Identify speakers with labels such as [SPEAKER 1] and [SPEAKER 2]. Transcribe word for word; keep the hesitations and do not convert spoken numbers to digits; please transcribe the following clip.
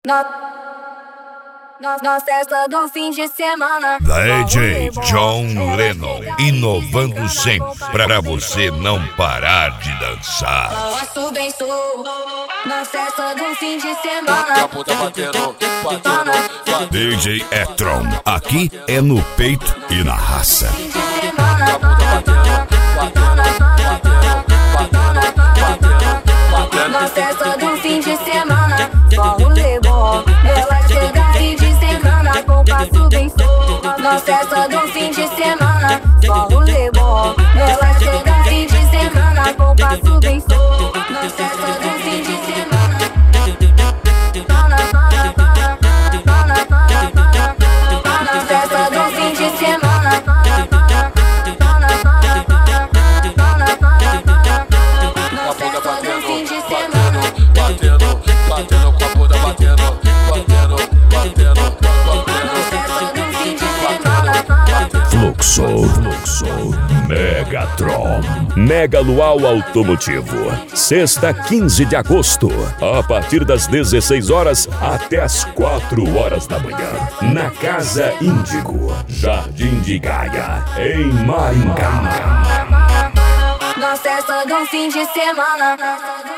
[SPEAKER 1] Na, na, na festa do fim de semana.
[SPEAKER 2] D J John Lennon, inovando sempre pra você não parar de dançar.
[SPEAKER 1] Faço bem sou na festa do fim de semana.
[SPEAKER 2] D J E-Tron, aqui é no peito e na raça.
[SPEAKER 1] Na festa do fim de semana, só um lebó. Ela chega e desencana com passo bem solto. Na festa do fim de semana, só um lebó. Ela chega e desencana com passo bem solto. Na festa do fim de semana. Na festa do fim de semana.
[SPEAKER 3] Batendo, batendo com a bunda, batendo, batendo, batendo, batendo.
[SPEAKER 4] Fluxo, Fluxo, Megatron, Mega Luau Automotivo, sexta, quinze de agosto, a partir das dezesseis horas até as quatro horas da manhã, na Casa Índigo, Jardim de Gaia, em Maringá.
[SPEAKER 1] Na festa do fim de semana.